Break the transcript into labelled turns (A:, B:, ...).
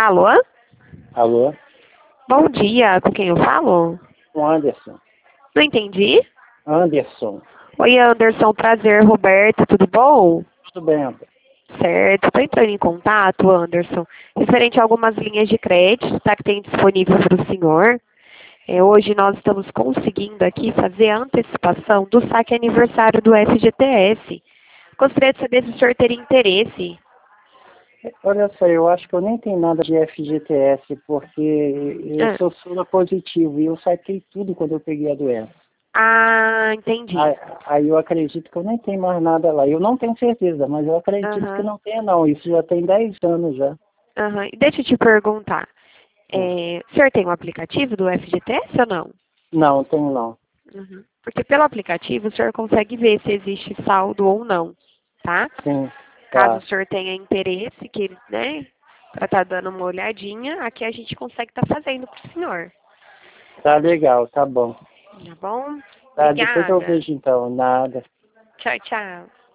A: Alô?
B: Alô?
A: Bom dia, com quem eu falo?
B: Com Anderson.
A: Não entendi.
B: Anderson.
A: Oi, Anderson, prazer, Roberto, tudo bom?
B: Tudo bem, Anderson?
A: Certo, estou entrando em contato, Anderson, referente a algumas linhas de crédito, tá, que tem disponível para o senhor. Hoje nós estamos conseguindo aqui fazer a antecipação do saque aniversário do FGTS. Gostaria de saber se o senhor teria interesse.
B: Olha só, eu acho que eu nem tenho nada de FGTS, porque eu
A: Ah,
B: sou soro positivo e eu saquei tudo quando eu peguei a doença.
A: entendi.
B: Aí eu acredito que eu nem tenho mais nada lá. Eu não tenho certeza, mas eu acredito que
A: Aham,
B: não tenha não. Isso já tem 10 anos já.
A: aham. E deixa eu te perguntar,
B: Ah,
A: o senhor tem um aplicativo do FGTS ou não?
B: não, tenho não.
A: Uhum. Porque pelo aplicativo o senhor consegue ver se existe saldo ou não, tá?
B: Sim,
A: Caso o
B: tá.
A: senhor tenha interesse, que, né, para estar dando uma olhadinha, aqui a gente consegue estar fazendo para o senhor.
B: Tá legal, tá bom.
A: Tá bom?
B: Tá, depois eu
A: Obrigada.
B: vejo então. Nada.
A: Tchau, tchau.